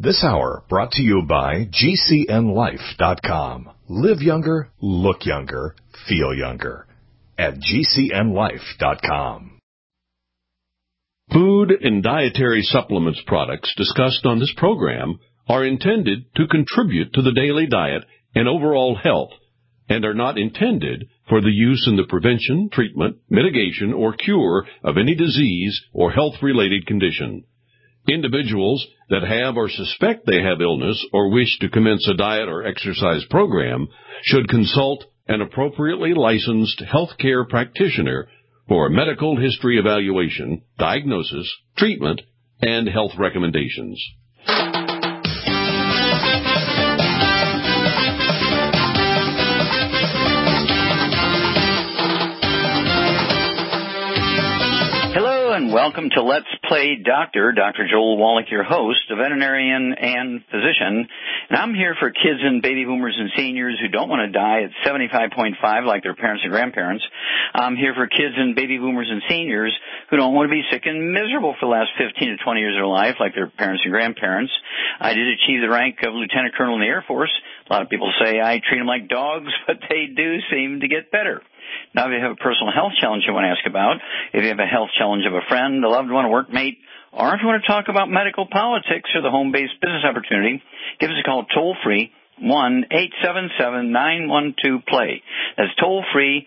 This hour brought to you by GCNLife.com. Live younger, look younger, feel younger at GCNLife.com. Food and dietary supplements products discussed on this program are intended to contribute to the daily diet and overall health and are not intended for the use in the prevention, treatment, mitigation, or cure of any disease or health-related condition. Individuals that have or suspect they have illness or wish to commence a diet or exercise program should consult an appropriately licensed healthcare practitioner for a medical history evaluation, diagnosis, treatment, and health recommendations. And welcome to Let's Play Doctor. Dr. Joel Wallach, your host, a veterinarian and physician. And I'm here for kids and baby boomers and seniors who don't want to die at 75.5 like their parents and grandparents. I'm here for kids and baby boomers and seniors who don't want to be sick and miserable for the last 15 to 20 years of their life like their parents and grandparents. I did achieve the rank of lieutenant colonel in the Air Force. A lot of people say I treat them like dogs, but they do seem to get better. Now, if you have a personal health challenge you want to ask about, if you have a health challenge of a friend, a loved one, a workmate, or if you want to talk about medical politics or the home-based business opportunity, give us a call toll-free, 1-877-912-PLAY. That's toll-free,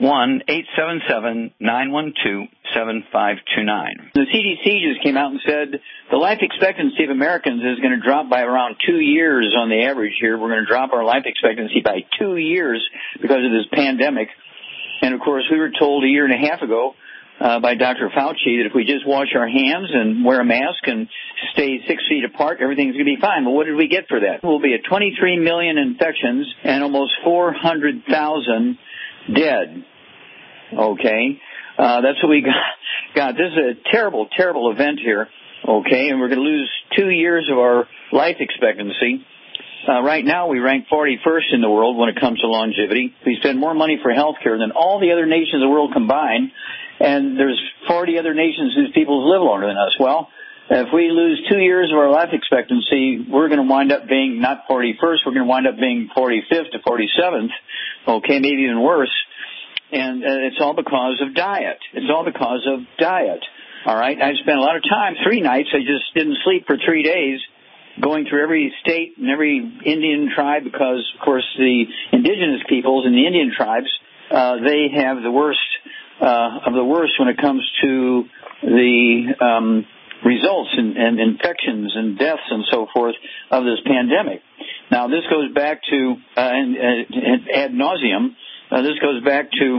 1-877-912-7529. The CDC just came out and said the life expectancy of Americans is going to drop by around 2 years on the average here. We're going to drop our life expectancy by 2 years because of this pandemic. And, of course, we were told a year and a half ago by Dr. Fauci that if we just wash our hands and wear a mask and stay 6 feet apart, everything's going to be fine. Well, what did we get for that? We'll be at 23 million infections and almost 400,000 dead. Okay? That's what we got. This is a terrible, terrible event here. Okay? And we're going to lose 2 years of our life expectancy. Right now, we rank 41st in the world when it comes to longevity. We spend more money for health care than all the other nations of the world combined, and there's 40 other nations whose people live longer than us. Well, if we lose 2 years of our life expectancy, we're going to wind up being not 41st, we're going to wind up being 45th to 47th, okay, maybe even worse. And it's all because of diet. It's all because of diet. All right? I spent a lot of time, 3 nights. I just didn't sleep for 3 days, going through every state and every Indian tribe because, of course, the indigenous peoples and the Indian tribes, they have the worst of the worst when it comes to the results and infections and deaths and so forth of this pandemic. Now, this goes back to, ad nauseum, this goes back to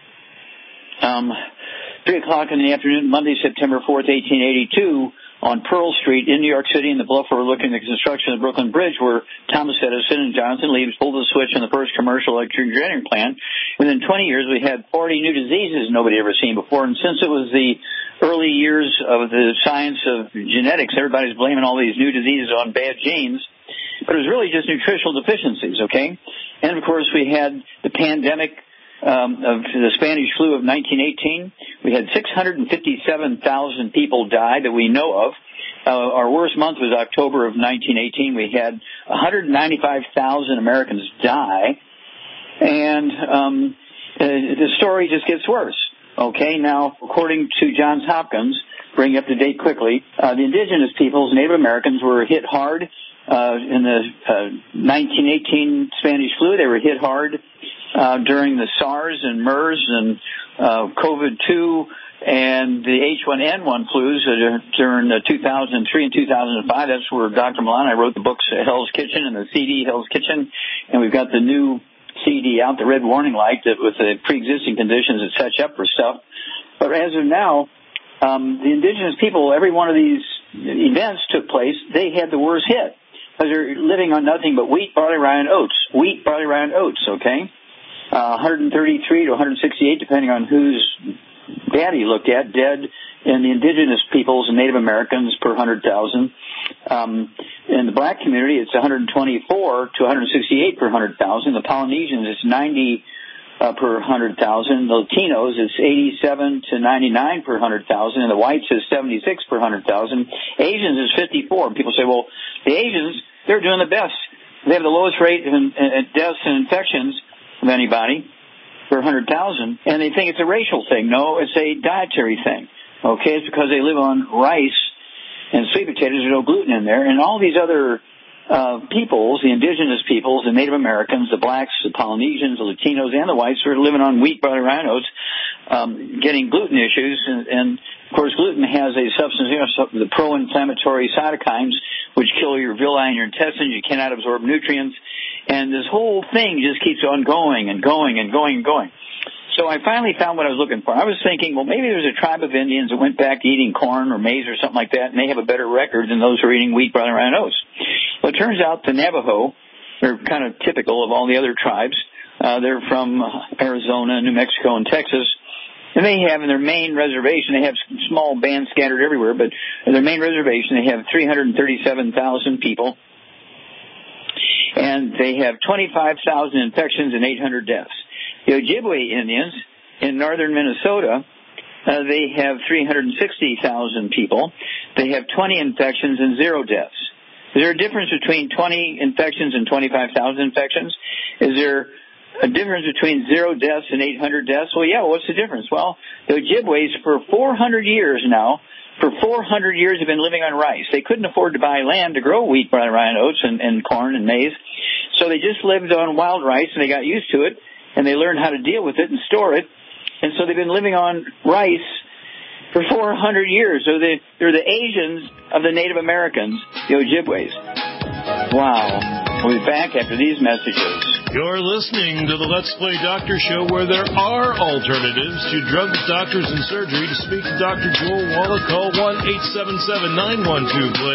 3 o'clock in the afternoon, Monday, September 4th, 1882, on Pearl Street in New York City in the bluff overlooking the construction of the Brooklyn Bridge, where Thomas Edison and Jonathan Leaves pulled the switch on the first commercial electric generating plant. Within 20 years, we had 40 new diseases nobody had ever seen before. And since it was the early years of the science of genetics, everybody's blaming all these new diseases on bad genes. But it was really just nutritional deficiencies, okay? And, of course, we had the pandemic of the Spanish flu of 1918. We had 657,000 people die that we know of. Our worst month was October of 1918. We had 195,000 Americans die. And the story just gets worse. Okay, now, according to Johns Hopkins, bring up to date quickly, the indigenous peoples, Native Americans, were hit hard in the 1918 Spanish flu. They were hit hard during the SARS and MERS and COVID-2 and the H1N1 flus during 2003 and 2005. That's where Dr. Milan and I wrote the books Hell's Kitchen and the CD Hell's Kitchen. And we've got the new CD out, the red warning light, that with the pre-existing conditions that sets you up for stuff. But as of now, the indigenous people, every one of these events took place, they had the worst hit because they're living on nothing but wheat, barley, rye, and oats. Wheat, barley, rye, and oats, okay? 133 to 168, depending on whose data you looked at, dead in the indigenous peoples and Native Americans per 100,000. In the black community, it's 124 to 168 per 100,000. The Polynesians, it's 90 per 100,000. The Latinos, it's 87 to 99 per 100,000. And the whites is 76 per 100,000. Asians is 54. And people say, well, The Asians, they're doing the best. They have the lowest rate of deaths and infections of anybody per 100,000, and they think it's a racial thing. No, it's a dietary thing. Okay, it's because they live on rice and sweet potatoes. There's no gluten in there, and all these other peoples, the indigenous peoples, the Native Americans, the blacks, the Polynesians, the Latinos, and the whites are living on wheat, barley, rye, oats, getting gluten issues. And of course, gluten has a substance, the pro-inflammatory cytokines, which kill your villi and your intestines. You cannot absorb nutrients. And this whole thing just keeps on going and going and going and going. So I finally found what I was looking for. I was thinking, well, maybe there's a tribe of Indians that went back to eating corn or maize or something like that, and they have a better record than those who are eating wheat, barley, rye, and oats. Well, it turns out the Navajo are kind of typical of all the other tribes. They're from Arizona, New Mexico, and Texas. And they have in their main reservation, they have small bands scattered everywhere, but in their main reservation, they have 337,000 people. And they have 25,000 infections and 800 deaths. The Ojibwe Indians in northern Minnesota, they have 360,000 people. They have 20 infections and 0 deaths. Is there a difference between 20 infections and 25,000 infections? Is there a difference between 0 deaths and 800 deaths? Well, yeah, what's the difference? Well, the Ojibways for 400 years now, for 400 years have been living on rice. They couldn't afford to buy land to grow wheat, barley, rye, and oats, and corn and maize. So they just lived on wild rice, and they got used to it, and they learned how to deal with it and store it. And so they've been living on rice for 400 years. So they're the Asians of the Native Americans, the Ojibways. Wow. We'll be back after these messages. You're listening to the Let's Play Doctor Show, where there are alternatives to drugs, doctors, and surgery. To speak to Dr. Joel Wallach, call 1-877-912-PLAY,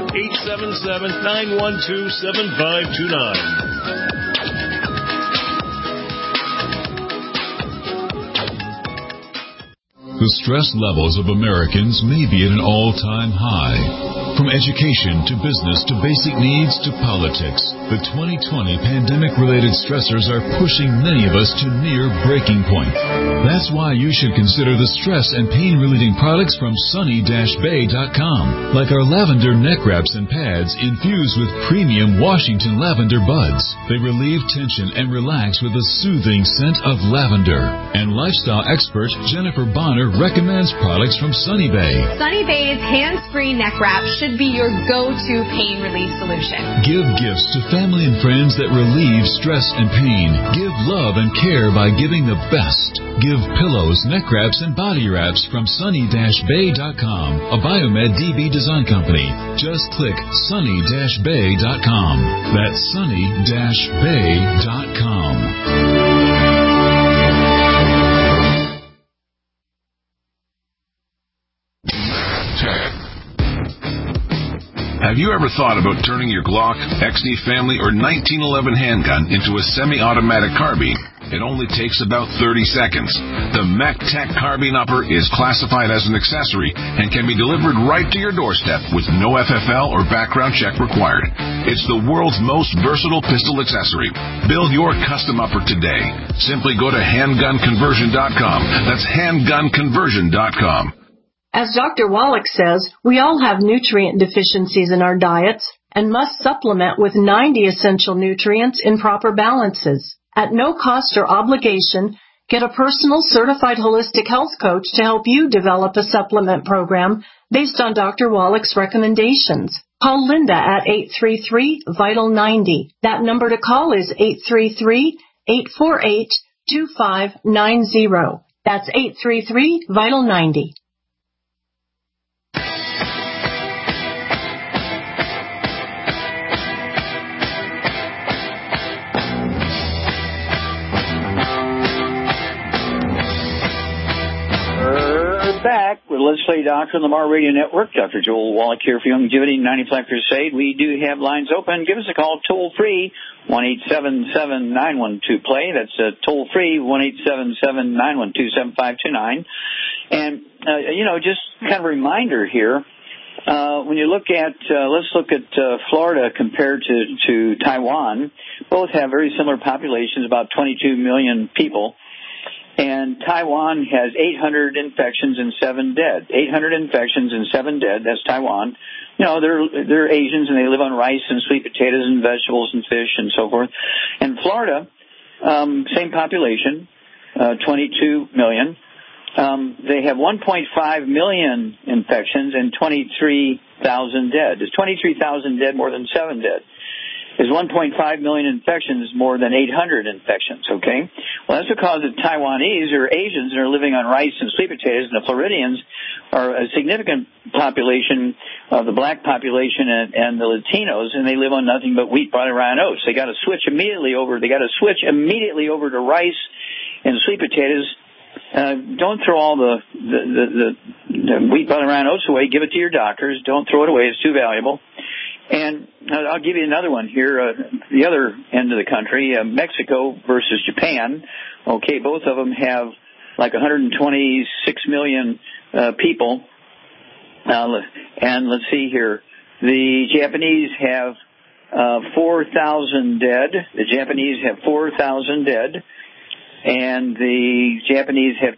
1-877-912-7529. The stress levels of Americans may be at an all-time high. From education to business to basic needs to politics, the 2020 pandemic-related stressors are pushing many of us to near breaking point. That's why you should consider the stress and pain-relieving products from sunny-bay.com, like our lavender neck wraps and pads infused with premium Washington lavender buds. They relieve tension and relax with a soothing scent of lavender. And lifestyle expert Jennifer Bonner recommends products from Sunny Bay. Sunny Bay's hands-free neck wrap should be your go-to pain relief solution. Give gifts to family and friends that relieve stress and pain. Give love and care by giving the best. Give pillows, neck wraps, and body wraps from sunny-bay.com, a Biomed DB design company. Just click sunny-bay.com. That's sunny-bay.com. Have you ever thought about turning your Glock, XD family, or 1911 handgun into a semi-automatic carbine? It only takes about 30 seconds. The MechTech Carbine Upper is classified as an accessory and can be delivered right to your doorstep with no FFL or background check required. It's the world's most versatile pistol accessory. Build your custom upper today. Simply go to handgunconversion.com. That's handgunconversion.com. As Dr. Wallach says, we all have nutrient deficiencies in our diets and must supplement with 90 essential nutrients in proper balances. At no cost or obligation, get a personal certified holistic health coach to help you develop a supplement program based on Dr. Wallach's recommendations. Call Linda at 833-VITAL-90. That number to call is 833-848-2590. That's 833-VITAL-90. Back with Let's Play Doctor on the Mar Radio Network. Dr. Joel Wallach here for Longevity 95 Crusade. We do have lines open. Give us a call toll free, 1-877-912-PLAY. That's toll free, 1-877-912-7529. And, just kind of a reminder here, when you look at, let's look at Florida compared to Taiwan. Both have very similar populations, about 22 million people. And Taiwan has 800 infections and 7 dead. 800 infections and 7 dead. That's Taiwan. You know, they're Asians and they live on rice and sweet potatoes and vegetables and fish and so forth. And Florida, same population, 22 million. They have 1.5 million infections and 23,000 dead. Is 23,000 dead more than 7 dead? Is 1.5 million infections more than 800 infections, okay? Well, that's because the Taiwanese are Asians and are living on rice and sweet potatoes, and the Floridians are a significant population of the black population and the Latinos, and they live on nothing but wheat, barley, rye, and oats. They got to switch immediately over to rice and sweet potatoes. Don't throw all the wheat, barley, rye, and oats away. Give it to your doctors. Don't throw it away. It's too valuable. And I'll give you another one here, the other end of the country, Mexico versus Japan. Okay, both of them have like 126 million people. And let's see here. The Japanese have 4,000 dead. The Japanese have 4,000 dead. And the Japanese have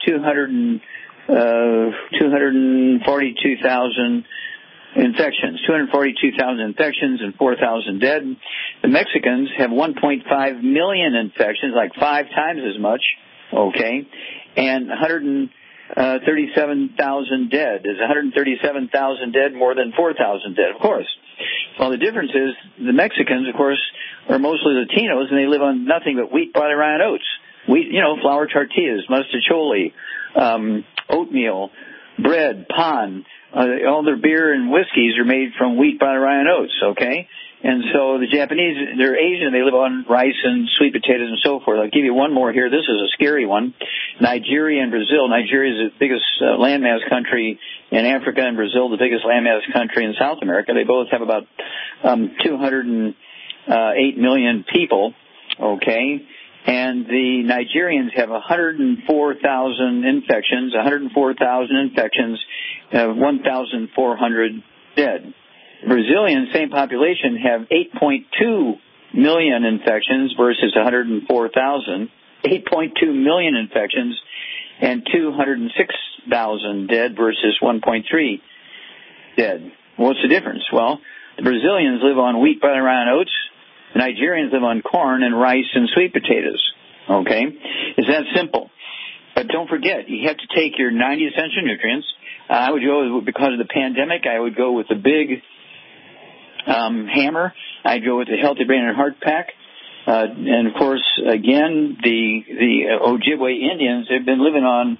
242,000 infections, 242,000 infections and 4,000 dead. The Mexicans have 1.5 million infections, like 5 times as much, okay, and 137,000 dead. Is 137,000 dead more than 4,000 dead? Of course. Well, the difference is the Mexicans, of course, are mostly Latinos, and they live on nothing but wheat, barley, rye, and oats. Wheat, you know, flour tortillas, mustacholi, oatmeal, bread, pan. All their beer and whiskeys are made from wheat, barley, rye, and oats, okay? And so the Japanese, they're Asian, they live on rice and sweet potatoes and so forth. I'll give you one more here. This is a scary one. Nigeria and Brazil. Nigeria is the biggest landmass country in Africa, and Brazil the biggest landmass country in South America. They both have about 208 million people, okay? And the Nigerians have 104,000 infections, 1,400 dead. Brazilians, same population, have 8.2 million infections versus 104,000. 8.2 million infections and 206,000 dead versus 1.3 dead. What's the difference? Well, the Brazilians live on wheat, barley, rye, and oats. The Nigerians live on corn and rice and sweet potatoes. Okay? It's that simple. But don't forget, you have to take your 90 essential nutrients. I would go, because of the pandemic, I would go with the big hammer. I'd go with the Healthy Brain and Heart Pack. And, of course, again, the Ojibwe Indians have been living on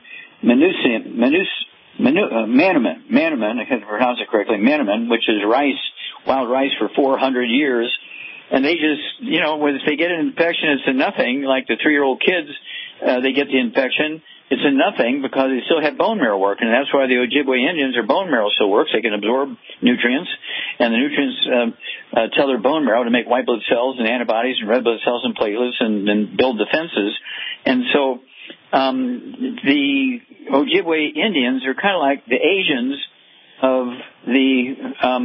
mannamin, I can't pronounce it correctly, mannamin, which is rice, wild rice for 400 years. And they just, you know, if they get an infection, it's a nothing. Like the 3-year-old kids, they get the infection. It's a nothing because they still have bone marrow work. And that's why the Ojibwe Indians, their bone marrow still works. They can absorb nutrients. And the nutrients tell their bone marrow to make white blood cells and antibodies and red blood cells and platelets and build defenses. And so the Ojibwe Indians are kind of like the Asians of the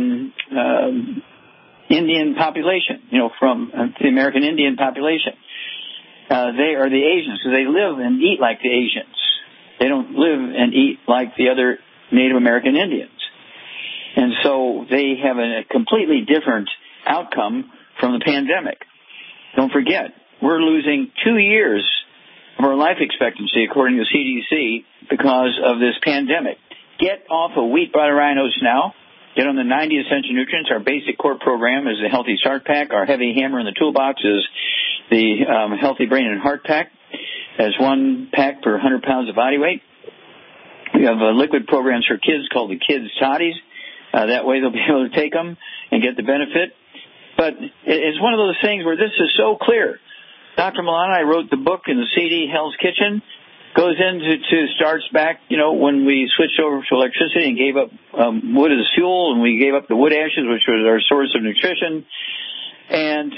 Indian population, you know, from the American Indian population. They are the Asians, so they live and eat like the Asians. They don't live and eat like the other Native American Indians. And so they have a completely different outcome from the pandemic. Don't forget, we're losing 2 years of our life expectancy, according to CDC, because of this pandemic. Get off of wheat, barley, rye, and oats now. Get on the 90 essential nutrients. Our basic core program is the Healthy Start Pack. Our heavy hammer in the toolbox is the Healthy Brain and Heart Pack. As 1 pack per 100 pounds of body weight. We have liquid programs for kids called the Kids Toddies. That way they'll be able to take them and get the benefit. But it's one of those things where this is so clear. Dr. Milano, I wrote the book in the CD, Hell's Kitchen. Goes into starts back, you know, when we switched over to electricity and gave up wood as fuel, and we gave up the wood ashes, which was our source of nutrition. And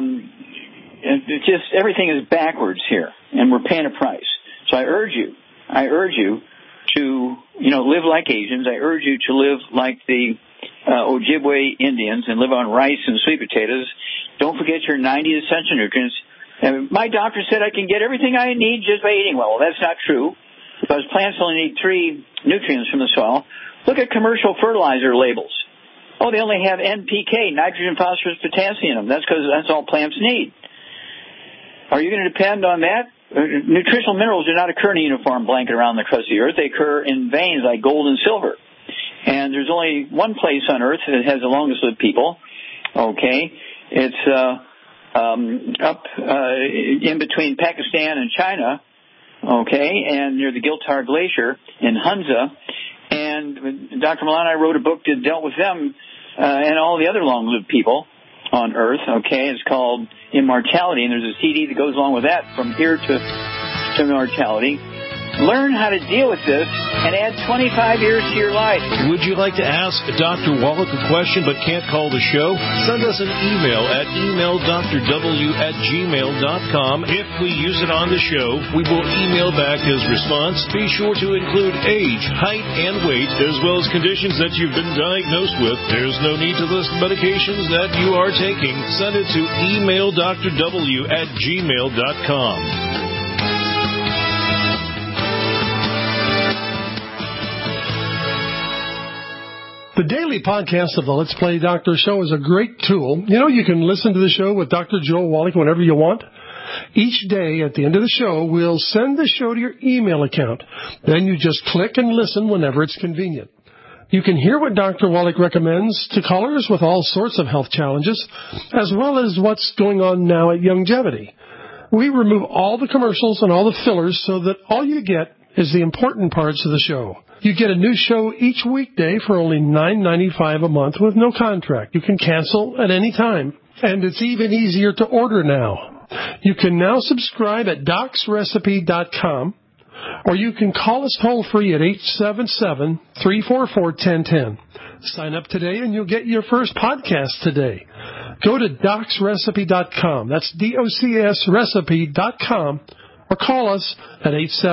just everything is backwards here, and we're paying a price. So I urge you to, you know, live like Asians. I urge you to live like the Ojibwe Indians and live on rice and sweet potatoes. Don't forget your 90 essential nutrients. And my doctor said I can get everything I need just by eating well. Well, that's not true, because plants only need 3 nutrients from the soil. Look at commercial fertilizer labels. Oh, they only have NPK, nitrogen, phosphorus, potassium in them. That's because that's all plants need. Are you going to depend on that? Nutritional minerals do not occur in a uniform blanket around the crust of the earth. They occur in veins like gold and silver. And there's only one place on earth that has the longest lived people. Okay. It's up in between Pakistan and China. Okay. And near the Giltar Glacier in Hunza. And Dr. Milan and I wrote a book that dealt with them and all the other long-lived people on Earth. Okay, it's called Immortality, and there's a CD that goes along with that, From Here to Immortality. Learn how to deal with this and add 25 years to your life. Would you like to ask Dr. Wallach a question but can't call the show? Send us an email at emaildrw@gmail.com. If we use it on the show, we will email back his response. Be sure to include age, height, and weight, as well as conditions that you've been diagnosed with. There's no need to list medications that you are taking. Send it to emaildrw@gmail.com. The daily podcast of the Let's Play Doctor Show is a great tool. You know, you can listen to the show with Dr. Joel Wallach whenever you want. Each day at the end of the show, we'll send the show to your email account. Then you just click and listen whenever it's convenient. You can hear what Dr. Wallach recommends to callers with all sorts of health challenges, as well as what's going on now at Youngevity. We remove all the commercials and all the fillers so that all you get is the important parts of the show. You get a new show each weekday for only $9.95 a month with no contract. You can cancel at any time. And it's even easier to order now. You can now subscribe at docsrecipe.com, or you can call us toll-free at 877-344-1010. Sign up today and you'll get your first podcast today. Go to docsrecipe.com. That's DOCSrecipe.com. Or call us at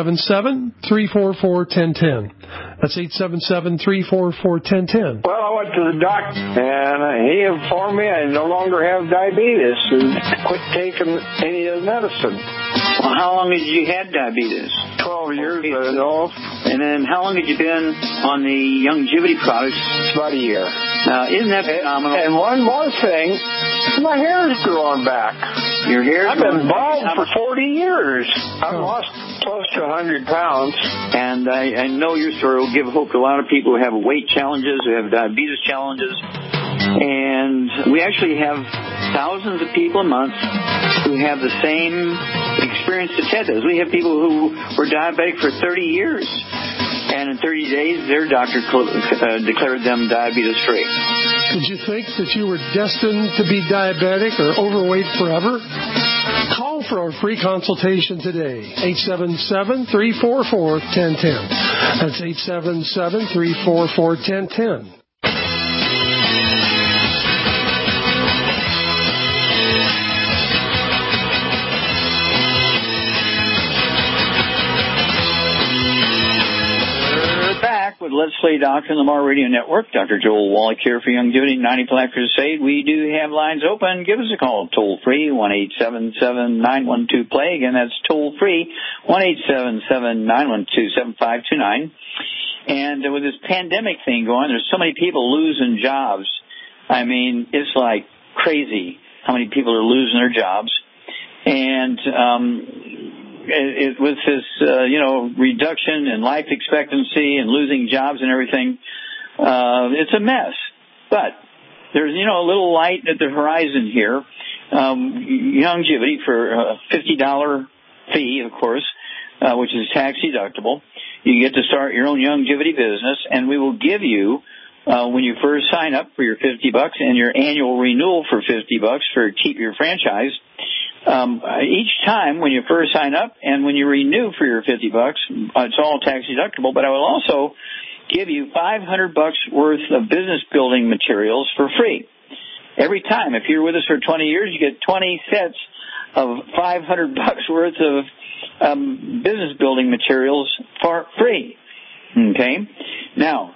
877-344-1010. That's 877-344-1010. Well, I went to the doctor, and he informed me I no longer have diabetes and quit taking any of the medicine. Well, how long had you had diabetes? 12 years, I know. And then how long had you been on the Youngevity products? About a year. Now, isn't that phenomenal? And one more thing, my hair is growing back. Your hair? I've been bald for 40 years. I've lost close to 100 pounds. And I know your story will give hope to a lot of people who have weight challenges, who have diabetes challenges. And we actually have thousands of people a month who have the same experience that Ted does. We have people who were diabetic for 30 years. And in 30 days, their doctor declared them diabetes-free. Did you think that you were destined to be diabetic or overweight forever? Call for our free consultation today, 877-344-1010. That's 877-344-1010. With Let's Play Doctor on the Mar Radio Network. Dr. Joel Wallach here for Youngevity 90 Black Crusade. We do have lines open. Give us a call toll free, 1-877-912-PLAY. Again, that's toll free, 1-877-912-7529. And with this pandemic thing going, there's so many people losing jobs. I mean, it's like crazy how many people are losing their jobs. And with this, reduction in life expectancy and losing jobs and everything, it's a mess. But there's, a little light at the horizon here. Youngevity for a $50 fee, of course, which is tax deductible. You get to start your own Youngevity business, and we will give you, when you first sign up for your $50 and your annual renewal for $50 for keep your franchise. Each time when you first sign up and when you renew for your $50, it's all tax deductible, but I will also give you $500 worth of business building materials for free. Every time. If you're with us for 20 years, you get 20 sets of $500 worth of business building materials for free. Okay? Now,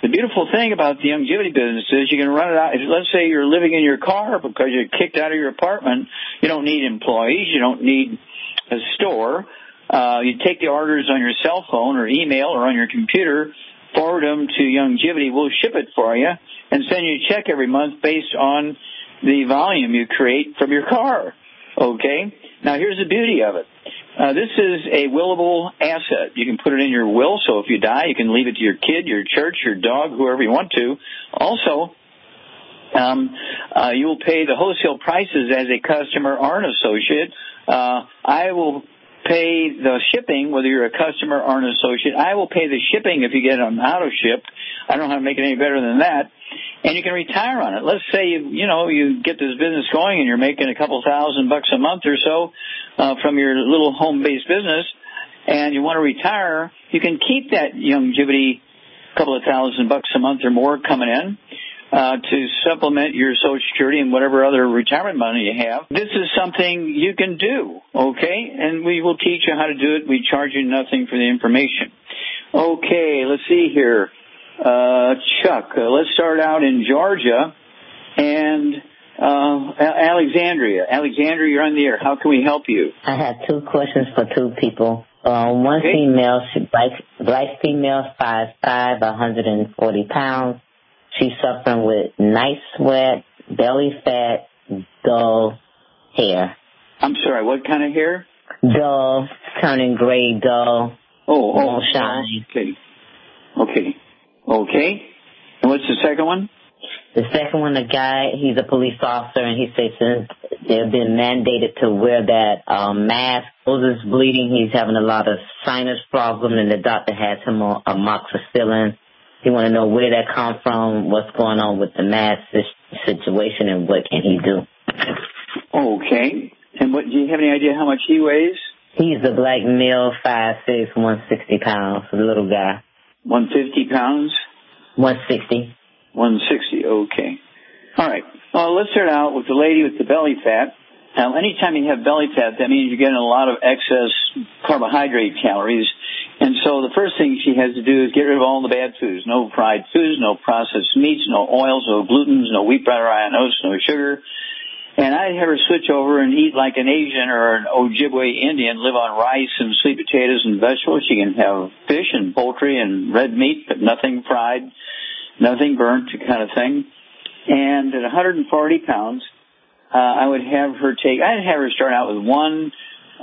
The beautiful thing about the Youngevity business is you can run it out. Let's say you're living in your car because you're kicked out of your apartment. You don't need employees. You don't need a store. You take the orders on your cell phone or email or on your computer, forward them to Youngevity. We'll ship it for you and send you a check every month based on the volume you create from your car. Okay? Now, here's the beauty of it. This is a willable asset. You can put it in your will, so if you die, you can leave it to your kid, your church, your dog, whoever you want to. Also, you will pay the wholesale prices as a customer or an associate. I will pay the shipping, whether you're a customer or an associate. I will pay the shipping if you get them auto-shipped. I don't know how to make it any better than that. And you can retire on it. Let's say you get this business going and you're making a couple $1,000 a month or so from your little home-based business, and you want to retire. You can keep that Youngevity couple of $1,000 a month or more coming in to supplement your Social Security and whatever other retirement money you have. This is something you can do, okay? And we will teach you how to do it. We charge you nothing for the information. Okay, let's see here. Chuck, let's start out in Georgia and Alexandria. Alexandria, you're on the air. How can we help you? I have two questions for two people. One female, black female, 5'5", 140 pounds. She's suffering with night sweat, belly fat, dull hair. I'm sorry, what kind of hair? Dull, turning gray, dull. Won't shine. Okay. And what's the second one? The second one, a guy, he's a police officer, and he says since they've been mandated to wear that mask, nose is bleeding, he's having a lot of sinus problems, and the doctor has him on amoxicillin. He want to know where that come from, what's going on with the mask situation, and what can he do. Okay. And do you have any idea how much he weighs? He's a black male, 5'6", 160 pounds, a little guy. 150 pounds? 160. 160, okay. All right. Well, let's start out with the lady with the belly fat. Now, anytime you have belly fat, that means you're getting a lot of excess carbohydrate calories. And so the first thing she has to do is get rid of all the bad foods. No fried foods, no processed meats, no oils, no glutens, no wheat, butter, iron, oats, no sugar. And I'd have her switch over and eat like an Asian or an Ojibwe Indian, live on rice and sweet potatoes and vegetables. She can have fish and poultry and red meat, but nothing fried, nothing burnt, kind of thing. And at 140 pounds, I'd have her start out with one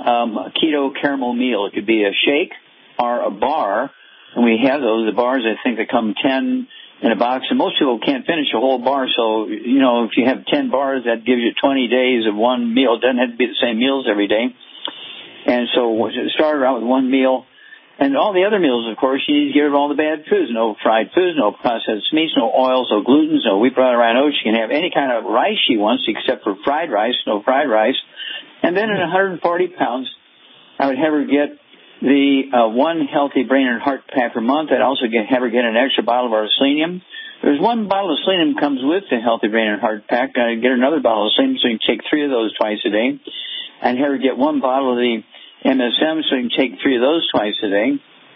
keto caramel meal. It could be a shake or a bar, and we have those. The bars, I think, they come 10 in a box, and most people can't finish a whole bar, so, if you have 10 bars, that gives you 20 days of one meal. It doesn't have to be the same meals every day. And so start out with one meal. And all the other meals, of course, you need to get rid of all the bad foods. No fried foods, no processed meats, no oils, no glutens, no wheat, brown, iron, oats. She can have any kind of rice she wants except for fried rice, no fried rice. And then at 140 pounds, I would have her get the one healthy brain and heart pack per month. I'd also have her get an extra bottle of our selenium. There's one bottle of selenium comes with the healthy brain and heart pack. I'd get another bottle of selenium so you can take 3 of those twice a day. And have her get one bottle of the MSM so you can take 3 of those twice a day.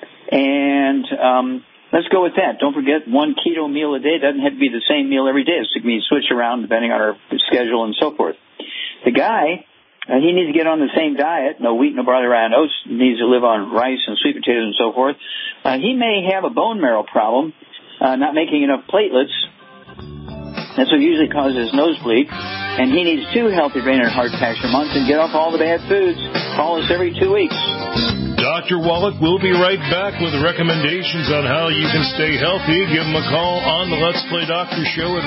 And let's go with that. Don't forget, one keto meal a day doesn't have to be the same meal every day. It can be switched around depending on her schedule and so forth. The guy, he needs to get on the same diet, no wheat, no barley, rye, and oats. He needs to live on rice and sweet potatoes and so forth. He may have a bone marrow problem, not making enough platelets. That's what usually causes nosebleed. And he needs 2 healthy brain and heart packs per month and get off all the bad foods. Call us every 2 weeks. Dr. Wallach will be right back with recommendations on how you can stay healthy. Give him a call on the Let's Play Doctor Show at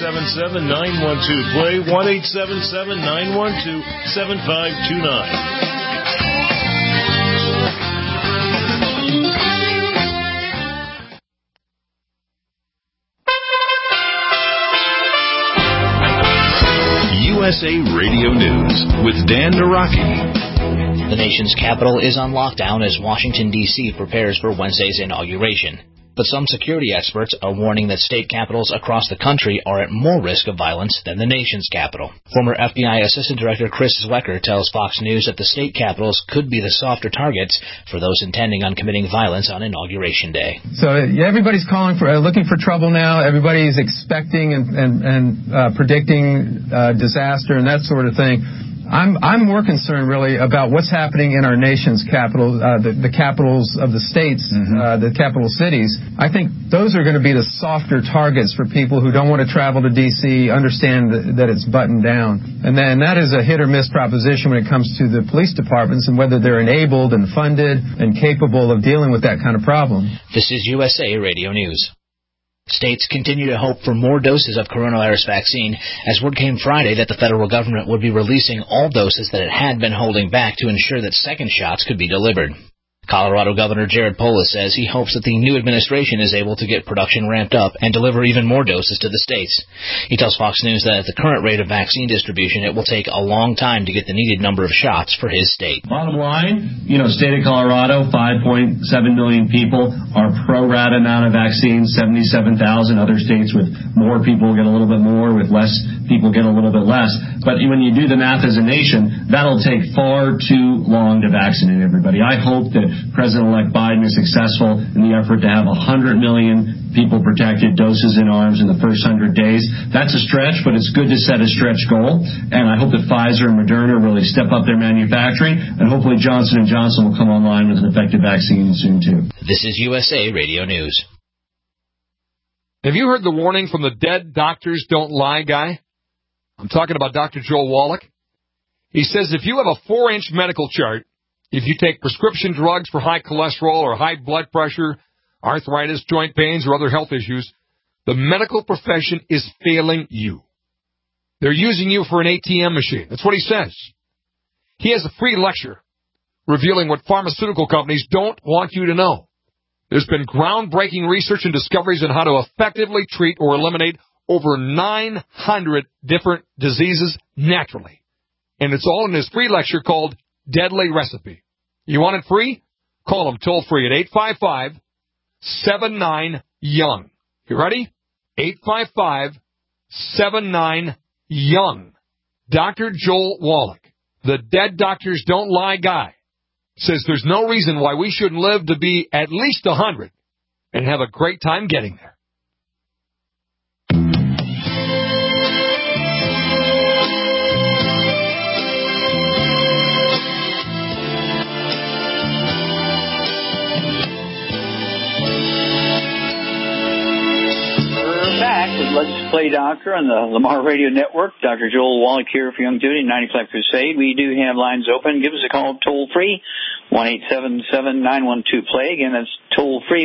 1-877-912-PLAY, 1-877-912-7529. USA Radio News with Dan Naraki. The nation's capital is on lockdown as Washington, D.C. prepares for Wednesday's inauguration. But some security experts are warning that state capitals across the country are at more risk of violence than the nation's capital. Former FBI Assistant Director Chris Zwecker tells Fox News that the state capitals could be the softer targets for those intending on committing violence on Inauguration Day. So everybody's looking for trouble now. Everybody's expecting and predicting disaster and that sort of thing. I'm more concerned really about what's happening in our nation's capital, the capitals of the states, the capital cities. I think those are going to be the softer targets for people who don't want to travel to D.C., understand that it's buttoned down. And then that is a hit or miss proposition when it comes to the police departments and whether they're enabled and funded and capable of dealing with that kind of problem. This is USA Radio News. States continue to hope for more doses of coronavirus vaccine as word came Friday that the federal government would be releasing all doses that it had been holding back to ensure that second shots could be delivered. Colorado Governor Jared Polis says he hopes that the new administration is able to get production ramped up and deliver even more doses to the states. He tells Fox News that at the current rate of vaccine distribution, it will take a long time to get the needed number of shots for his state. Bottom line, state of Colorado, 5.7 million people, our pro rata amount of vaccines, 77,000. Other states with more people get a little bit more, with less people get a little bit less. But when you do the math as a nation, that'll take far too long to vaccinate everybody. I hope that President-elect Biden is successful in the effort to have 100 million people protected, doses in arms in the first 100 days. That's a stretch, but it's good to set a stretch goal. And I hope that Pfizer and Moderna really step up their manufacturing, and hopefully Johnson & Johnson will come online with an effective vaccine soon, too. This is USA Radio News. Have you heard the warning from the Dead Doctors Don't Lie guy? I'm talking about Dr. Joel Wallach. He says if you have a 4-inch medical chart, if you take prescription drugs for high cholesterol or high blood pressure, arthritis, joint pains, or other health issues, the medical profession is failing you. They're using you for an ATM machine. That's what he says. He has a free lecture revealing what pharmaceutical companies don't want you to know. There's been groundbreaking research and discoveries on how to effectively treat or eliminate over 900 different diseases naturally. And it's all in this free lecture called Deadly Recipe. You want it free? Call them toll free at 855-79-YOUNG. You ready? 855-79-YOUNG. Dr. Joel Wallach, the Dead Doctors Don't Lie guy, says there's no reason why we shouldn't live to be at least 100 and have a great time getting there. Let's Play Doctor on the Lamar Radio Network. Dr. Joel Wallach here for Young Duty 95 Crusade. We do have lines open. Give us a call toll free, 1-877-912-PLAY. Again, that's toll free,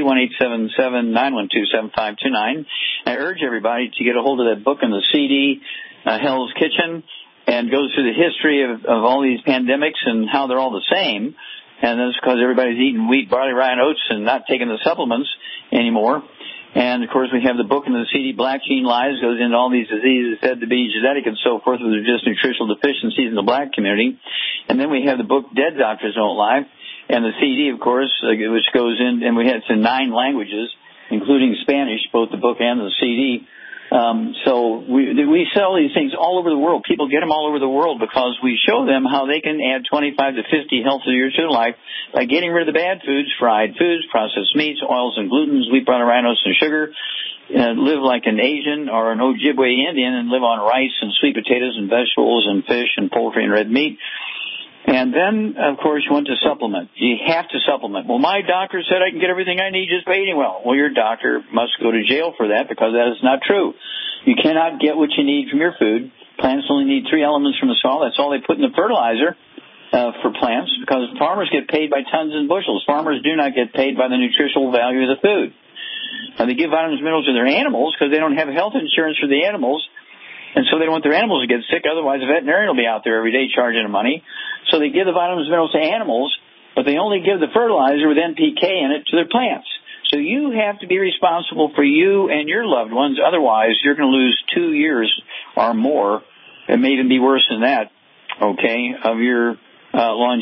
1-877-912-7529. I urge everybody to get a hold of that book and the CD, Hell's Kitchen, and goes through the history of all these pandemics and how they're all the same. And that's because everybody's eating wheat, barley, rye, and oats and not taking the supplements anymore. And, of course, we have the book and the CD, Black Gene Lies, goes into all these diseases said to be genetic and so forth, which are just nutritional deficiencies in the black community. And then we have the book, Dead Doctors Don't Lie, and the CD, of course, which goes in, and we have it's in 9 languages, including Spanish, both the book and the CD. So we sell these things all over the world. People get them all over the world because we show them how they can add 25 to 50 healthy years to their life by getting rid of the bad foods, fried foods, processed meats, oils and glutens, wheat, brown rhinos, and sugar. Live like an Asian or an Ojibwe Indian and live on rice and sweet potatoes and vegetables and fish and poultry and red meat. And then, of course, you want to supplement. You have to supplement. Well, my doctor said I can get everything I need just by eating well. Well, your doctor must go to jail for that because that is not true. You cannot get what you need from your food. Plants only need 3 elements from the soil. That's all they put in the fertilizer for plants because farmers get paid by tons and bushels. Farmers do not get paid by the nutritional value of the food. Now, they give vitamins and minerals to their animals because they don't have health insurance for the animals. And so they don't want their animals to get sick. Otherwise, a veterinarian will be out there every day charging them money. So they give the vitamins and minerals to animals, but they only give the fertilizer with NPK in it to their plants. So you have to be responsible for you and your loved ones. Otherwise, you're going to lose 2 years or more. It may even be worse than that, okay, of your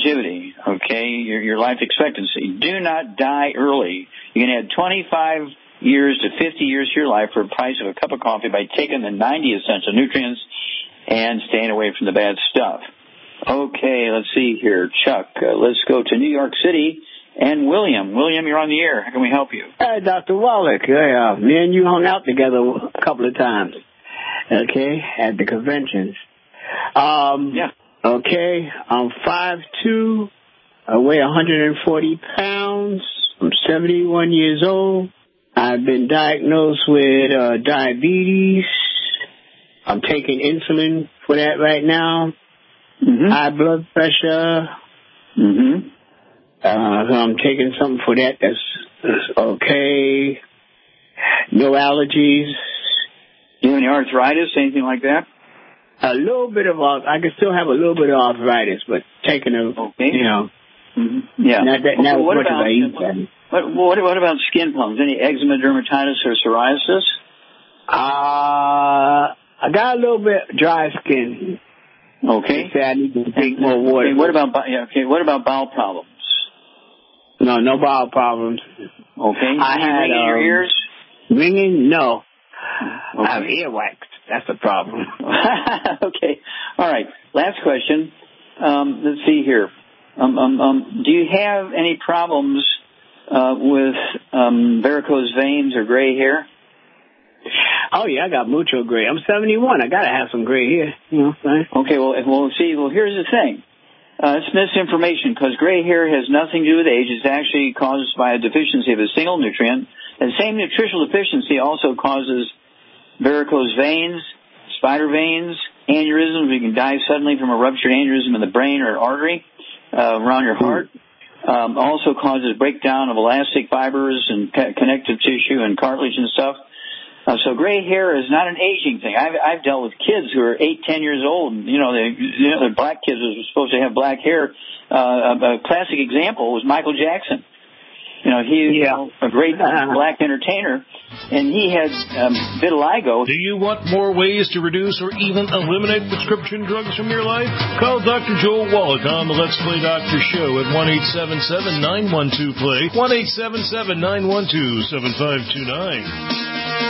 longevity, okay, your life expectancy. Do not die early. You can add 25 years to 50 years of your life for the price of a cup of coffee by taking the 90 essential nutrients and staying away from the bad stuff. Okay, let's see here. Chuck, let's go to New York City and William. William, you're on the air. How can we help you? Hey, Dr. Wallach. Me and you hung out together a couple of times, okay, at the conventions. Yeah. Okay, I'm 5'2", I weigh 140 pounds. I'm 71 years old. I've been diagnosed with diabetes. I'm taking insulin for that right now. High blood pressure. So I'm taking something for that that's okay. No allergies. Do you have any arthritis, anything like that? A little bit of, I can still have a little bit of arthritis, but taking a, you know, yeah. not as much as I eat. What about skin problems? Any eczema, dermatitis, or psoriasis? I got a little bit dry skin. Okay. They say I need to drink more water. Okay, what about bowel problems? No bowel problems. Okay. I had ringing in your ears? Ringing? No. Okay. I have earwax. That's the problem. Okay. All right. Last question. Let's see here. Do you have any problems with varicose veins or gray hair? Oh, yeah, I got mucho gray. I'm 71. I got to have some gray hair. You know what I'm saying? Okay, well, here's the thing. It's misinformation because gray hair has nothing to do with age. It's actually caused by a deficiency of a single nutrient. The same nutritional deficiency also causes varicose veins, spider veins, aneurysms. You can die suddenly from a ruptured aneurysm in the brain or artery around your heart. Also causes breakdown of elastic fibers and connective tissue and cartilage and stuff. So gray hair is not an aging thing. I've dealt with kids who are 8-10 years old, and the black kids who were supposed to have black hair. A classic example was Michael Jackson. He's a great black entertainer, and he had vitiligo. Do you want more ways to reduce or even eliminate prescription drugs from your life? Call Dr. Joel Wallach on the Let's Play Doctor Show at 1-877-912-PLAY, 1-877-912-7529.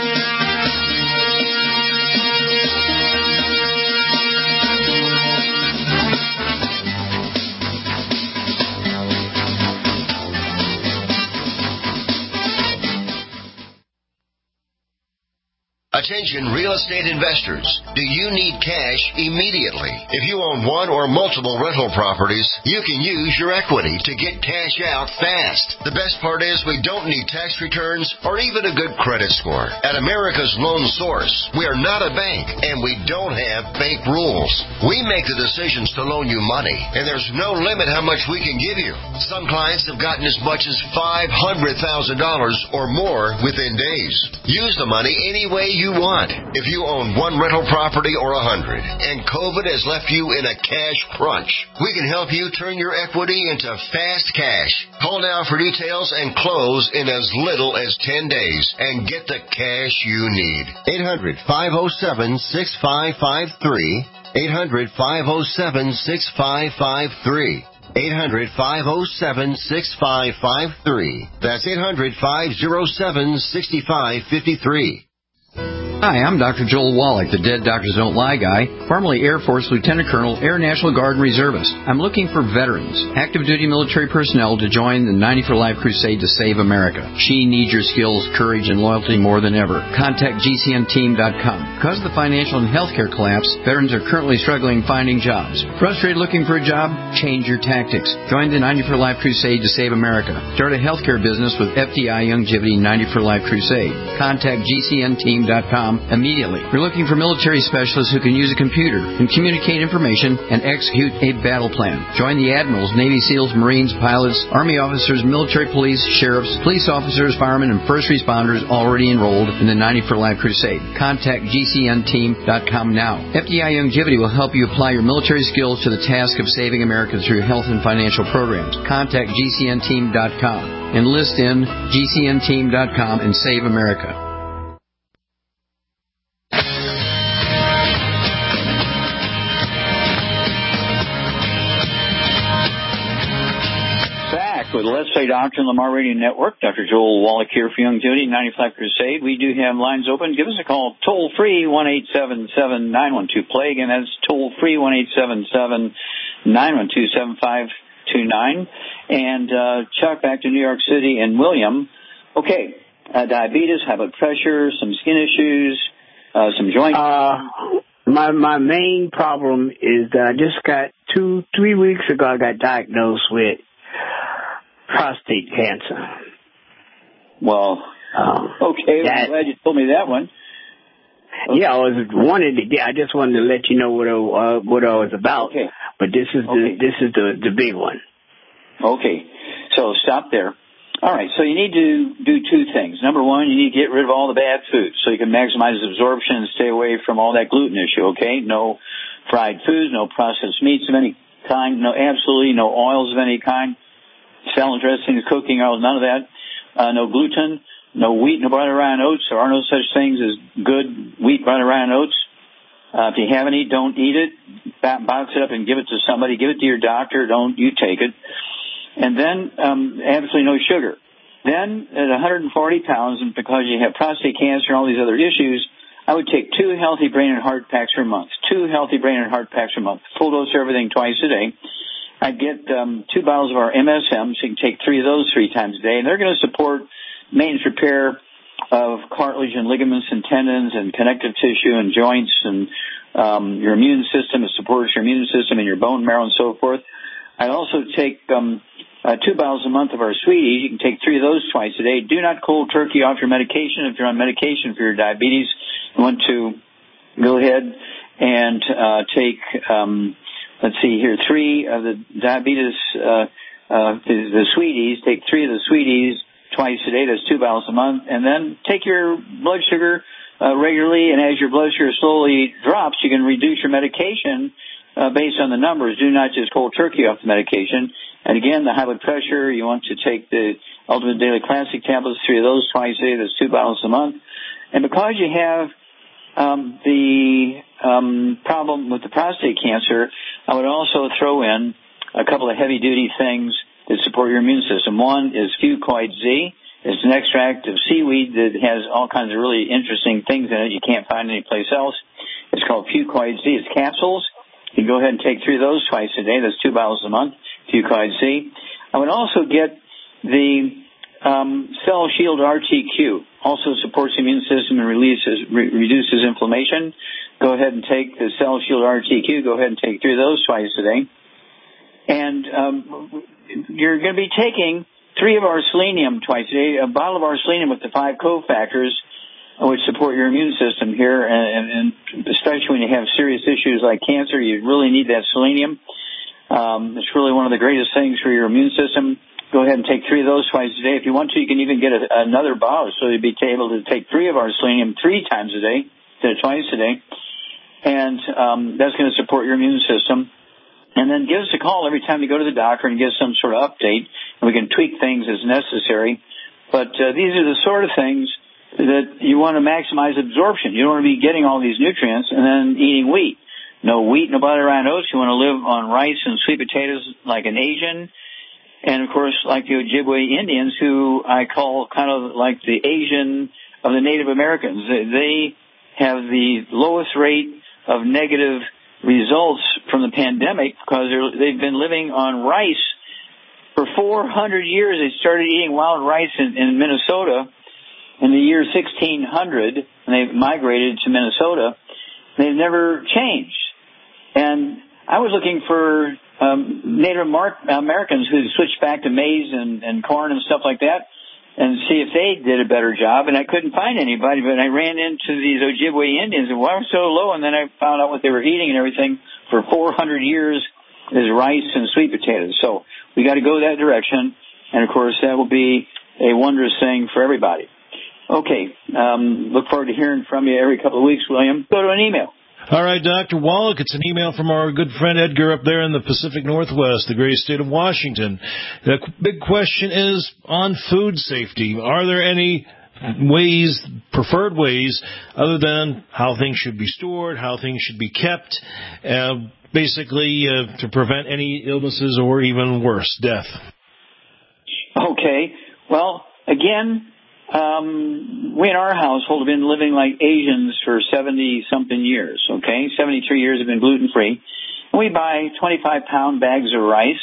Attention real estate investors. Do you need cash immediately? If you own one or multiple rental properties, you can use your equity to get cash out fast. The best part is we don't need tax returns or even a good credit score. At America's Loan Source, we are not a bank and we don't have bank rules. We make the decisions to loan you money and there's no limit how much we can give you. Some clients have gotten as much as $500,000 or more within days. Use the money any way you want. If you own one rental property or 100 and COVID has left you in a cash crunch, we can help you turn your equity into fast cash. Call now for details and close in as little as 10 days and get the cash you need. 800-507-6553. 800-507-6553. 800-507-6553. That's 800-507-6553. Hi, I'm Dr. Joel Wallach, the Dead Doctors Don't Lie guy, formerly Air Force Lieutenant Colonel, Air National Guard Reservist. I'm looking for veterans, active duty military personnel to join the 90 for Life crusade to save America. She needs your skills, courage, and loyalty more than ever. Contact GCNteam.com. Because of the financial and healthcare collapse, veterans are currently struggling finding jobs. Frustrated looking for a job? Change your tactics. Join the 90 for Life crusade to save America. Start a healthcare business with FDI Youngevity 90 for Life crusade. Contact GCNteam.com immediately. We're looking for military specialists who can use a computer and communicate information and execute a battle plan. Join the admirals, Navy SEALs, Marines, pilots, Army officers, military police, sheriffs, police officers, firemen, and first responders already enrolled in the 90 for Life crusade. Contact GCNteam.com now. FDI Youngevity will help you apply your military skills to the task of saving America through health and financial programs. Contact GCNteam.com. Enlist in GCNteam.com and save America. With the Let's Play Doctor and Lamar Radio Network. Dr. Joel Wallach here for Youngevity, 95 Crusade. We do have lines open. Give us a call, toll-free, 1-877-912-PLAY. Again, that's toll-free, 1-877-912-7529. And Chuck, back to New York City and William. Okay, diabetes, high blood pressure, some skin issues, some joint... My main problem is that I just got 2-3 weeks ago, I got diagnosed with prostate cancer. Well, okay, I'm glad you told me that one. Okay. Yeah, I just wanted to let you know what I was about. Okay. But this is the big one. Okay, so stop there. All right, so you need to do two things. Number one, you need to get rid of all the bad foods so you can maximize absorption and stay away from all that gluten issue, okay? No fried foods, no processed meats of any kind, absolutely no oils of any kind, salad dressings, cooking oils, none of that. No gluten, no wheat, no butter, rye, and oats. There are no such things as good wheat, butter, rye, and oats. If you have any, don't eat it. Box it up and give it to somebody. Give it to your doctor. Don't you take it. And then absolutely no sugar. Then at 140 pounds, and because you have prostate cancer and all these other issues, I would take 2 healthy brain and heart packs per month. 2 healthy brain and heart packs per month. Full dose of everything twice a day. I'd get 2 bottles of our MSM, so you can take 3 of those 3 times a day. And they're going to support maintenance repair of cartilage and ligaments and tendons and connective tissue and joints and your immune system. It supports your immune system and your bone marrow and so forth. I'd also take 2 bottles a month of our Sweeties. You can take 3 of those twice a day. Do not cold turkey off your medication. If you're on medication for your diabetes, you want to go ahead and take, 3 of the diabetes, the Sweeties. Take 3 of the Sweeties twice a day. That's 2 bottles a month. And then take your blood sugar regularly, and as your blood sugar slowly drops, you can reduce your medication based on the numbers. Do not just cold turkey off the medication. And again, the high blood pressure, you want to take the Ultimate Daily Classic tablets, 3 of those twice a day. That's 2 bottles a month. And because you have the problem with the prostate cancer, I would also throw in a couple of heavy-duty things that support your immune system. One is Fucoid Z. It's an extract of seaweed that has all kinds of really interesting things in it you can't find anyplace else. It's called Fucoid Z. It's capsules. You can go ahead and take 3 of those twice a day. That's 2 bottles a month, Fucoid Z. I would also get the Cell Shield RTQ. Also supports the immune system and reduces inflammation. Go ahead and take the Cell Shield RTQ. Go ahead and take 3 of those twice a day. And you're going to be taking 3 of our selenium twice a day, a bottle of our selenium with the 5 cofactors, which support your immune system here, and especially when you have serious issues like cancer, you really need that selenium. It's really one of the greatest things for your immune system. Go ahead and take 3 of those twice a day. If you want to, you can even get another bottle, so you'll be able to take 3 of our selenium 3 times a day instead of twice a day, and that's going to support your immune system. And then give us a call every time you go to the doctor and get some sort of update, and we can tweak things as necessary. But these are the sort of things that you want to maximize absorption. You don't want to be getting all these nutrients and then eating wheat. No wheat, no butter, rye, and oats. You want to live on rice and sweet potatoes like an Asian. And, of course, like the Ojibwe Indians, who I call kind of like the Asian of the Native Americans. They have the lowest rate of negative results from the pandemic because they've been living on rice for 400 years. They started eating wild rice in Minnesota in the year 1600, and they migrated to Minnesota. They've never changed. And I was looking for Native Americans who switched back to maize and corn and stuff like that and see if they did a better job, and I couldn't find anybody, but I ran into these Ojibwe Indians, and why were so low, and then I found out what they were eating and everything for 400 years is rice and sweet potatoes. So we got to go that direction, and, of course, that will be a wondrous thing for everybody. Okay, look forward to hearing from you every couple of weeks, William. Go to an email. All right, Dr. Wallach, it's an email from our good friend Edgar up there in the Pacific Northwest, the great state of Washington. The big question is on food safety. Are there any ways, preferred ways, other than how things should be stored, how things should be kept, basically to prevent any illnesses or even worse, death? Okay. Well, again, we in our household have been living like Asians for 70-something years, okay? 73 years have been gluten-free. And we buy 25-pound bags of rice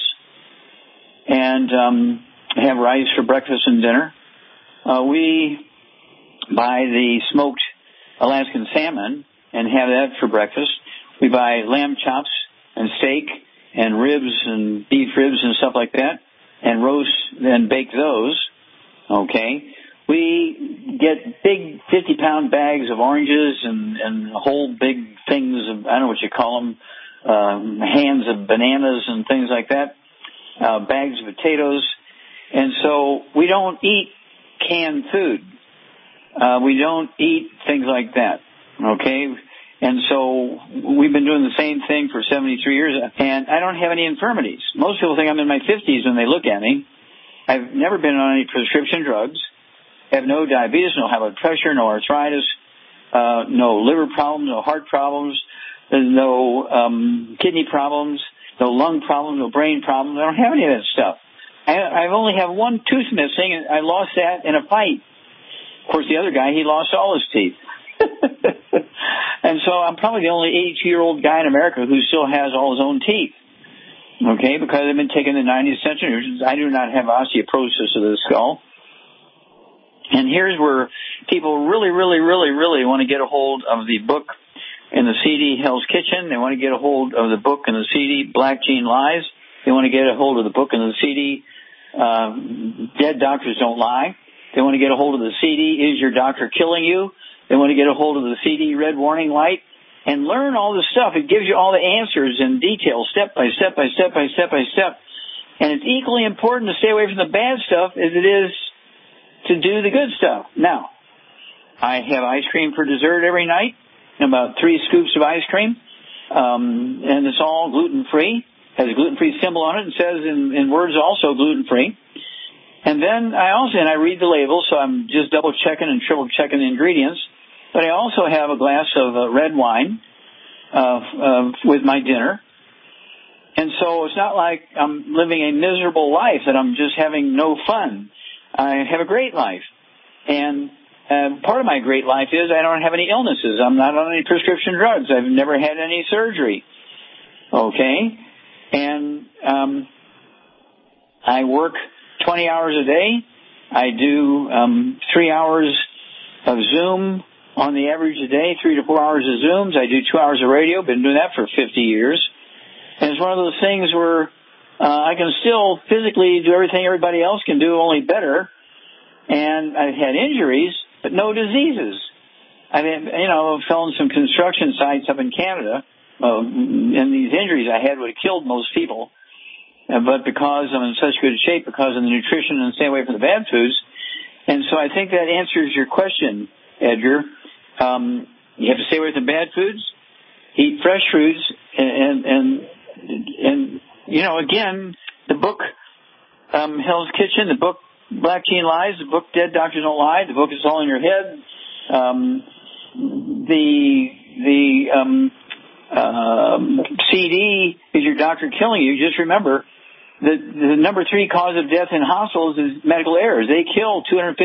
and have rice for breakfast and dinner. We buy the smoked Alaskan salmon and have that for breakfast. We buy lamb chops and steak and ribs and beef ribs and stuff like that and roast and bake those, okay? We get big 50-pound bags of oranges and whole big things of, I don't know what you call them, hands of bananas and things like that, bags of potatoes. And so we don't eat canned food. We don't eat things like that, okay? And so we've been doing the same thing for 73 years, and I don't have any infirmities. Most people think I'm in my 50s when they look at me. I've never been on any prescription drugs. I have no diabetes, no high blood pressure, no arthritis, no liver problems, no heart problems, no kidney problems, no lung problems, no brain problems. I don't have any of that stuff. I only have one tooth missing, and I lost that in a fight. Of course, the other guy, he lost all his teeth. And so I'm probably the only 82-year-old guy in America who still has all his own teeth, okay, because I've been taking the 90th century. I do not have osteoporosis of the skull. And here's where people really want to get a hold of the book and the CD, Hell's Kitchen. They want to get a hold of the book and the CD, Black Gene Lies. They want to get a hold of the book and the CD, Dead Doctors Don't Lie. They want to get a hold of the CD, Is Your Doctor Killing You? They want to get a hold of the CD, Red Warning Light, and learn all this stuff. It gives you all the answers in detail, step by step by step by step by step. And it's equally important to stay away from the bad stuff as it is to do the good stuff. Now, I have ice cream for dessert every night, about 3 scoops of ice cream, and it's all gluten-free. Has a gluten-free symbol on it and says in words also gluten-free. And then I read the label, so I'm just double-checking and triple-checking the ingredients. But I also have a glass of red wine with my dinner. And so it's not like I'm living a miserable life, that I'm just having no fun. I have a great life. And part of my great life is I don't have any illnesses. I'm not on any prescription drugs. I've never had any surgery. Okay? And I work 20 hours a day. I do 3 hours of Zoom on the average a day, 3 to 4 hours of Zooms. I do 2 hours of radio. Been doing that for 50 years. And it's one of those things where I can still physically do everything everybody else can do, only better. And I've had injuries, but no diseases. I mean, fell on some construction sites up in Canada, and these injuries I had would have killed most people. But because I'm in such good shape, because of the nutrition and stay away from the bad foods. And so I think that answers your question, Edgar. You have to stay away from bad foods, eat fresh foods, and again, the book, Hell's Kitchen, the book, Black Gene Lies, the book, Dead Doctors Don't Lie, the book is all in your head. CD, Is Your Doctor Killing You? Just remember, the number 3 cause of death in hospitals is medical errors. They kill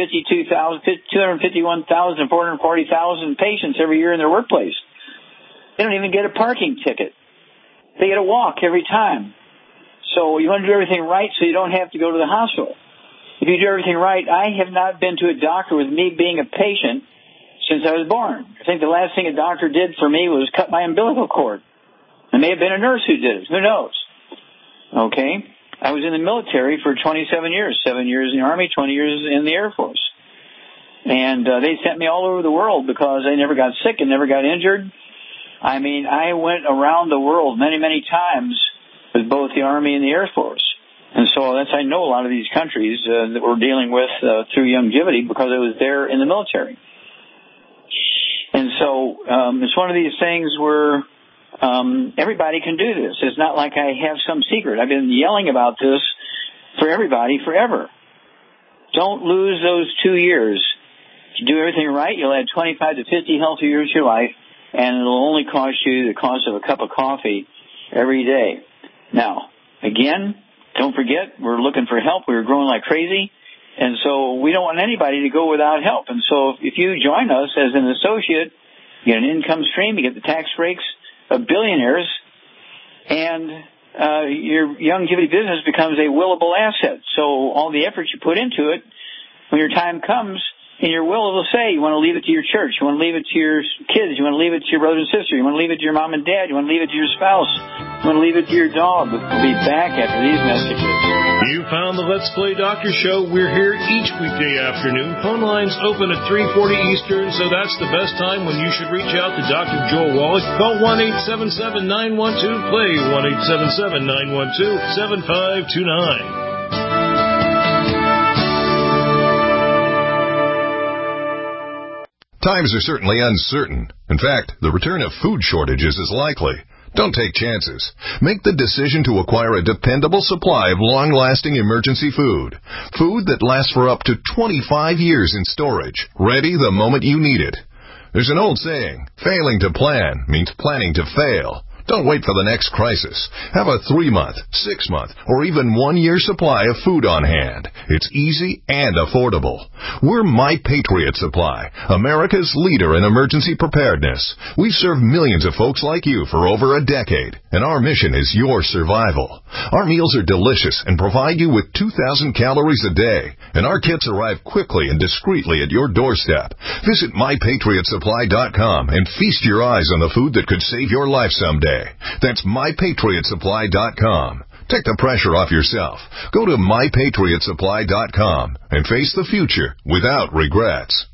251,000 and 440,000 patients every year in their workplace. They don't even get a parking ticket. They get a walk every time. So you want to do everything right so you don't have to go to the hospital. If you do everything right, I have not been to a doctor with me being a patient since I was born. I think the last thing a doctor did for me was cut my umbilical cord. It may have been a nurse who did it. Who knows? Okay? I was in the military for 27 years, 7 years in the Army, 20 years in the Air Force. And they sent me all over the world because I never got sick and never got injured. I mean, I went around the world many, many times with both the Army and the Air Force. And so I know a lot of these countries that we're dealing with through longevity because I was there in the military. And so it's one of these things where everybody can do this. It's not like I have some secret. I've been yelling about this for everybody forever. Don't lose those 2 years. If you do everything right, you'll add 25 to 50 healthy years to your life, and it'll only cost you the cost of a cup of coffee every day. Now, again, don't forget, we're looking for help. We're growing like crazy. And so we don't want anybody to go without help. And so if you join us as an associate, you get an income stream, you get the tax breaks of billionaires, and your longevity business becomes a willable asset. So all the effort you put into it, when your time comes, in your will it'll say you want to leave it to your church, you want to leave it to your kids, you want to leave it to your brother and sister, you want to leave it to your mom and dad, you want to leave it to your spouse, you want to leave it to your dog. We'll be back after these messages. You found the Let's Play Doctor Show. We're here each weekday afternoon. Phone lines open at 3:40 Eastern, so that's the best time when you should reach out to Dr. Joel Wallach. Call 1-877-912-PLAY, 1-877-912-7529. Times are certainly uncertain. In fact, the return of food shortages is likely. Don't take chances. Make the decision to acquire a dependable supply of long-lasting emergency food. Food that lasts for up to 25 years in storage, ready the moment you need it. There's an old saying, failing to plan means planning to fail. Don't wait for the next crisis. Have a 3-month, 6-month, or even 1-year supply of food on hand. It's easy and affordable. We're My Patriot Supply, America's leader in emergency preparedness. We've served millions of folks like you for over a decade, and our mission is your survival. Our meals are delicious and provide you with 2,000 calories a day, and our kits arrive quickly and discreetly at your doorstep. Visit MyPatriotSupply.com and feast your eyes on the food that could save your life someday. That's MyPatriotSupply.com. Take the pressure off yourself. Go to MyPatriotSupply.com and face the future without regrets.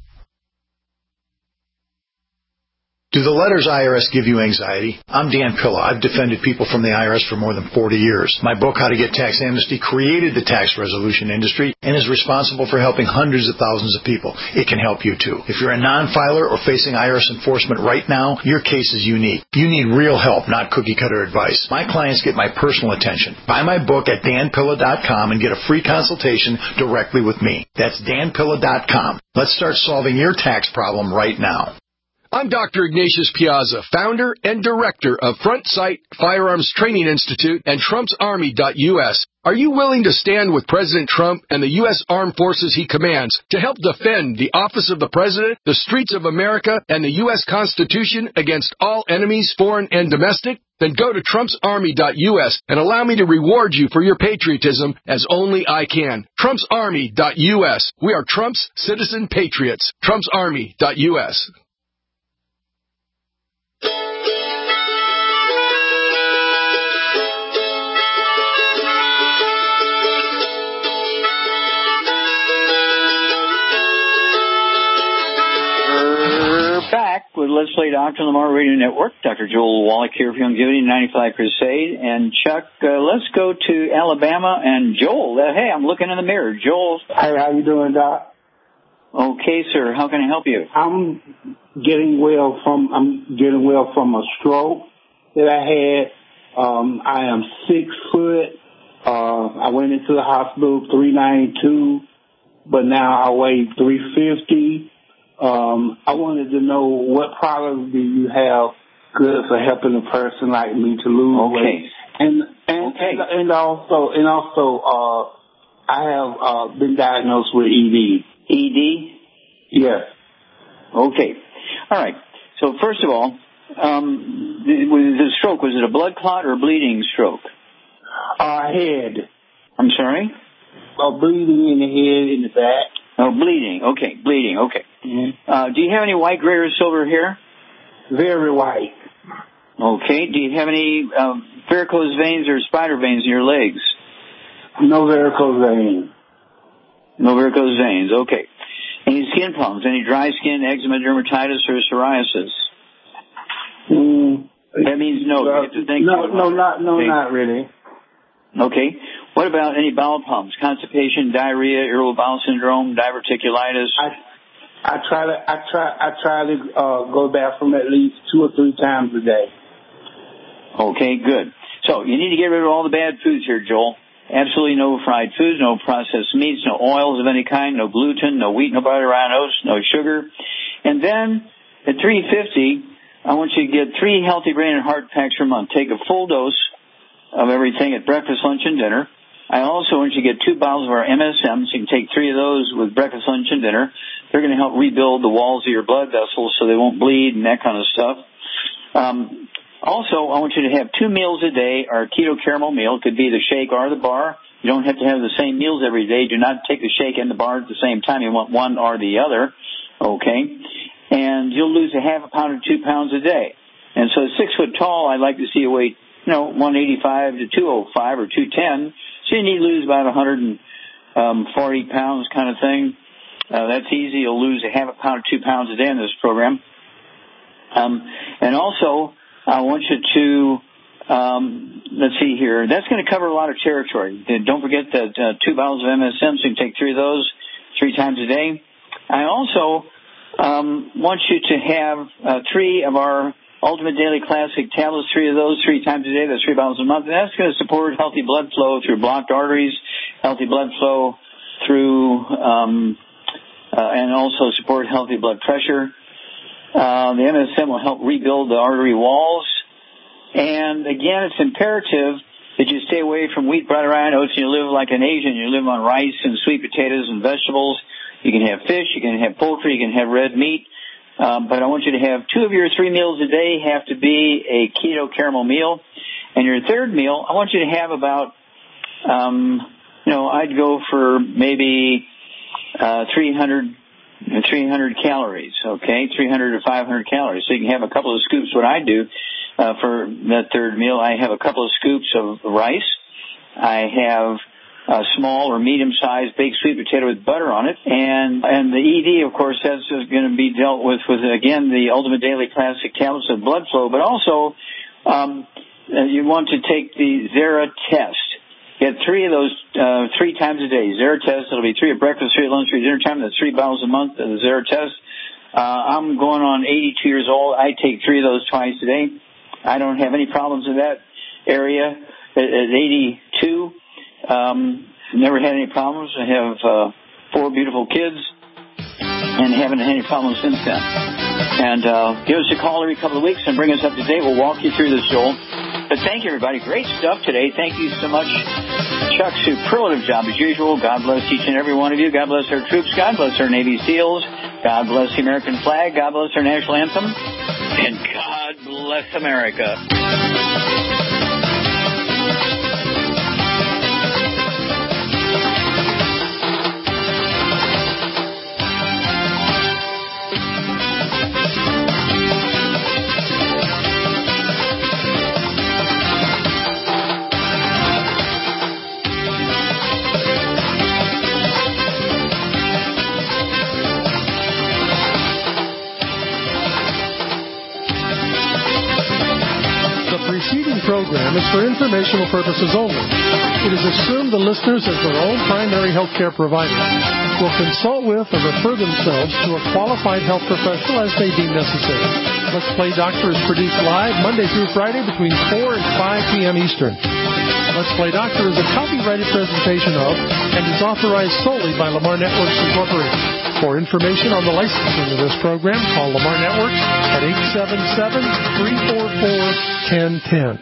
Do the letters IRS give you anxiety? I'm Dan Pilla. I've defended people from the IRS for more than 40 years. My book, How to Get Tax Amnesty, created the tax resolution industry and is responsible for helping hundreds of thousands of people. It can help you too. If you're a non-filer or facing IRS enforcement right now, your case is unique. You need real help, not cookie-cutter advice. My clients get my personal attention. Buy my book at danpilla.com and get a free consultation directly with me. That's danpilla.com. Let's start solving your tax problem right now. I'm Dr. Ignatius Piazza, founder and director of Front Sight Firearms Training Institute and TrumpsArmy.us. Are you willing to stand with President Trump and the U.S. Armed Forces he commands to help defend the office of the President, the streets of America, and the U.S. Constitution against all enemies, foreign and domestic? Then go to TrumpsArmy.us and allow me to reward you for your patriotism as only I can. TrumpsArmy.us. We are Trump's citizen patriots. TrumpsArmy.us. Back with Let's Play Doctor on the Mar Radio Network. Dr. Joel Wallach here for Longevity 95 Crusade. And Chuck, let's go to Alabama. And Joel, hey, I'm looking in the mirror. Joel. Hey, how you doing, Doc? Okay, sir. How can I help you? I'm getting well from a stroke that I had. I am 6 foot. I went into the hospital 392, but now I weigh 350. I wanted to know what products do you have good for helping a person like me to lose weight? And also, I have been diagnosed with ED. ED? Yes. Okay. All right. So first of all, the stroke, was it a blood clot or a bleeding stroke? Head. I'm sorry? Bleeding in the head, in the back. Oh, bleeding. Okay, bleeding. Okay. Mm-hmm. Do you have any white, gray, or silver hair? Very white. Okay. Do you have any varicose veins or spider veins in your legs? No varicose veins. No varicose veins. Okay. Any skin problems? Any dry skin, eczema, dermatitis, or psoriasis? That means no. You have to think not really. Okay. What about any bowel problems? Constipation, diarrhea, irritable bowel syndrome, diverticulitis? I try to go to the bathroom at least 2 or 3 times a day. Okay, good. So you need to get rid of all the bad foods here, Joel. Absolutely no fried foods, no processed meats, no oils of any kind, no gluten, no wheat, no butter, oats, no sugar. And then at 350, I want you to get 3 healthy brain and heart packs per month. Take a full dose of everything at breakfast, lunch, and dinner. I also want you to get 2 bottles of our MSMs. You can take 3 of those with breakfast, lunch, and dinner. They're going to help rebuild the walls of your blood vessels so they won't bleed and that kind of stuff. Also, I want you to have 2 meals a day. Our keto caramel meal could be the shake or the bar. You don't have to have the same meals every day. Do not take the shake and the bar at the same time. You want one or the other, okay? And you'll lose a half a pound to 2 pounds a day. And so 6 foot tall, I'd like to see you weight, 185 to 205 or 210. So you need to lose about 140 pounds kind of thing. That's easy. You'll lose a half a pound to 2 pounds a day in this program. And also, I want you to, let's see here. That's going to cover a lot of territory. Don't forget that 2 bottles of MSM, so you can take 3 of those 3 times a day. I also want you to have 3 of our Ultimate Daily Classic tablets, 3 of those 3 times a day. That's 3 bottles a month. And that's going to support healthy blood flow through blocked arteries, healthy blood flow through, and also support healthy blood pressure. The MSM will help rebuild the artery walls. And again, it's imperative that you stay away from wheat, bread, rye, oats, and you live like an Asian. You live on rice and sweet potatoes and vegetables. You can have fish, you can have poultry, you can have red meat. But I want you to have 2 of your 3 meals a day have to be a keto caramel meal. And your third meal, I want you to have about, I'd go for maybe 300 calories, okay, 300 to 500 calories. So you can have a couple of scoops. What I do for that third meal, I have a couple of scoops of rice. I have a small or medium-sized baked sweet potato with butter on it. And the ED, of course, that's going to be dealt with, again, the Ultimate Daily Classic tablets of blood flow. But also, you want to take the Zera test. Get 3 of those 3 times a day. Zera test, it'll be 3 at breakfast, 3 at lunch, 3 at dinner time. That's 3 bottles a month of the Zera test. I'm going on 82 years old. I take 3 of those twice a day. I don't have any problems in that area. At 82, never had any problems. I have 4 beautiful kids and haven't had any problems since then. And give us a call every couple of weeks and bring us up to date. We'll walk you through this, Joel. But thank you, everybody. Great stuff today. Thank you so much, Chuck. Superlative job as usual. God bless each and every one of you. God bless our troops. God bless our Navy SEALs. God bless the American flag. God bless our national anthem. And God bless America. Program is for informational purposes only. It is assumed the listeners, as their own primary health care provider, will consult with or refer themselves to a qualified health professional as they deem necessary. Let's Play Doctor is produced live Monday through Friday between 4 and 5 p.m. Eastern. Let's Play Doctor is a copyrighted presentation of and is authorized solely by Lamar Networks Incorporated. For information on the licensing of this program, call Lamar Networks at 877-344-1010.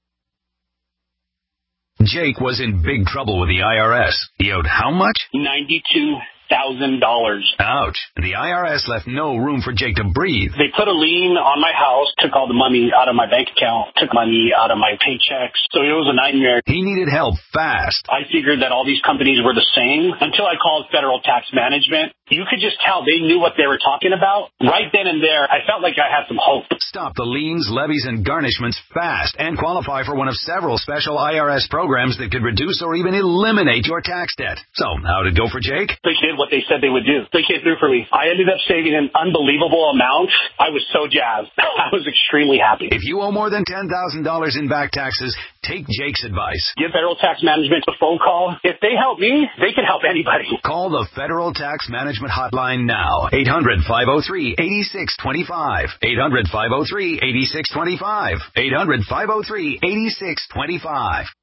Jake was in big trouble with the IRS. He owed how much? $92,000. Ouch. The IRS left no room for Jake to breathe. They put a lien on my house, took all the money out of my bank account, took money out of my paychecks. So it was a nightmare. He needed help fast. I figured that all these companies were the same until I called Federal Tax Management. You could just tell they knew what they were talking about. Right then and there, I felt like I had some hope. Stop the liens, levies, and garnishments fast and qualify for one of several special IRS programs that could reduce or even eliminate your tax debt. So, how did it go for Jake? They did what they said they would do. They came through for me. I ended up saving an unbelievable amount. I was so jazzed. I was extremely happy. If you owe more than $10,000 in back taxes, take Jake's advice. Give Federal Tax Management a phone call. If they help me, they can help anybody. Call the Federal Tax Management Hotline now. 800-503-8625. 800-503-8625. 800-503-8625.